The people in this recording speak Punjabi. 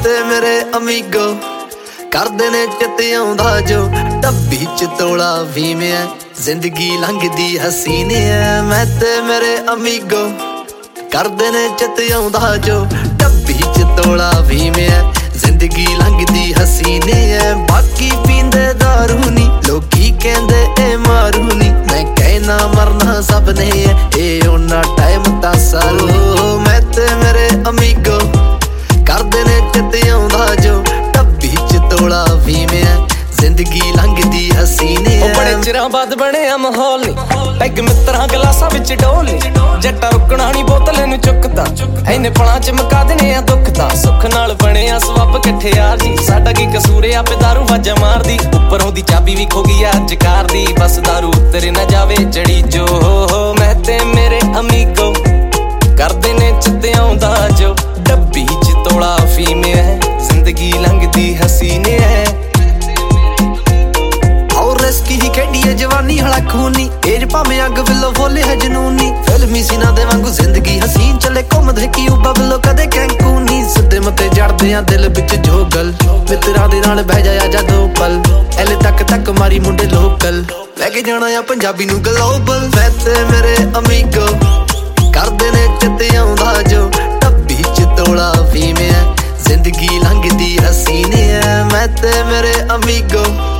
ਤੇ ਮੇਰੇ ਅਮੀਗੋ ਕਰਦੇ ਨੇ ਚਿੱਤ ਆਉਂਦਾ ਜੋ ਡੱਬੀ ਚ ਤੋਲਾ ਵੀਮਿਆ ਜ਼ਿੰਦਗੀ ਲੰਘਦੀ ਹਸੀਨ ਐ ਮੈਂ ਤੇ ਮੇਰੇ ਅਮੀਗੋ ਕਰਦੇ ਨੇ ਚਿੱਤ ਆਉਂਦਾ ਜੋ ਡੱਬੀ ਚ ਤੋਲਾ ਵੀਮਿਆ ਜ਼ਿੰਦਗੀ ਲੰਘਦੀ ਹਸੀਨ ਐ ਬਾਕੀ ਪੀਂਦੇ ਦਾਰੂ ਨੀ ਲੋਕੀ ਕਹਿੰਦੇ ਇਹ ਮਾਰੂ ਨੀ ਮੈਂ ਕਹਿਣਾ ਮਰਨਾ ਸਭ ਨੇ ਇਹ ਉਹਨਾਂ ਟਾਈਮ ਤਾਂ ਸਾਲੋ ਮੈਂ ਤੇ ਮੇਰੇ ਅਮੀਗੋ ਕਰਦੇ ਨੇ ਚਿੱਤ ਆਉਂਦਾ ਜੋ ਡੱਬੀ ਚ ਤੋਲਾ ਵੀਮਿਆ ਜ਼ਿੰਦਗੀ ਲੰਘਦੀ ਹਸੀਨ ਐ ਬੜੇ ਚਿਰਾਂ ਬਾਅਦ ਬਣਿਆ ਮਾਹੌਲ ਨੀ ਪੈਗ ਮਿੱਤਰਾਂ ਗਲਾਸਾਂ ਵਿੱਚ ਡੋਲ ਨੀ ਜੱਟਾ ਰੁਕਣਾ ਨੀ ਬੋਤਲ ਨੂੰ ਚੁੱਕਦਾ ਐਨੇ ਪਲਾਂ ਚ ਮੁਕਾ ਦਿੰਨੇ ਆ ਦੁੱਖ ਤਾਂ ਸੁੱਖ ਨਾਲ ਬਣਿਆ ਸਵੱਬ ਇਕੱਠੇ ਯਾਰ ਜੀ ਸਾਡਾ ਕੀ ਕਸੂਰ ਆ ਆਪੇ ਦਾਰੂ ਵਾਜਾ ਮਾਰਦੀ ਉੱਪਰੋਂ ਦੀ ਚਾਬੀ ਵੀ ਖੋ ਗਈ ਅੱਜ ਕਾਰ ਦੀ ਬਸ ਦਾਰੂ ਉਤਰ ਨਾ ਜਾਵੇ ਚੜੀ ਜੋ ਮੈਂ ਤੇ ਮੇਰੇ ਅਮੀਗੋ ਕਰਦੇ ਨੇ ਚਿੱਤ ਆਉਂਦਾ ਜੋ ਡੱਬੀ ਚ ਤੋਲਾ ਫੀਮੇ ਜ਼ਿੰਦਗੀ ਲੰਘਦੀ ਹਸੀਨ ਐ ਰਿਸਕੀ ਹੀ ਖੇਡੀ ਏ ਜਵਾਨੀ ਹਲਾ ਖੂਨੀ ਏਜ ਭਾਵੇਂ ਅੱਗ ਵੱਲੋਂ ਫੋਲੇ ਹੈ ਜਨੂਨੀ ਫਿਲਮੀ ਸੀਨਾ ਦੇ ਵਾਂਗੂ ਜ਼ਿੰਦਗੀ ਹਸੀਨ ਚੱਲੇ ਘੁੰਮਦੇ ਕਿਊਬਾ ਵੱਲੋਂ ਕਦੇ ਕੈਂਕੂਨੀ ਸਿੱਧੇ ਮੱਤੇ ਜੜਦੇ ਆ ਦਿਲ ਵਿੱਚ ਜੋਗਲ ਮਿੱਤਰਾਂ ਦੇ ਨਾਲ ਬਹਿ ਜਾਇਆ ਜਦੋਂ ਪਲ ਐਲੇ ਤੱਕ ਮਾਰੀ ਮੁੰਡੇ ਲੋਕਲ ਲੈ ਕੇ ਜਾਣਾ ਆ ਪੰਜਾਬੀ ਨੂੰ ਗਲੋਬਲ ਮੈਂ ਤੇ ਮੇਰੇ ਅਮੀਗੋ ਕਰਦੇ ਨੇ ਚਿੱਤ ਆਉਂਦਾ ਜੋ ਡੱਬੀ ਚ ਤੋਲਾ ਵੀਮਿਆ ਜ਼ਿੰਦਗੀ ਲੰਘਦੀ ਹਸੀਨ ਐ ਮੈਂ ਤੇ ਮੇਰੇ ਅਮੀਗੋ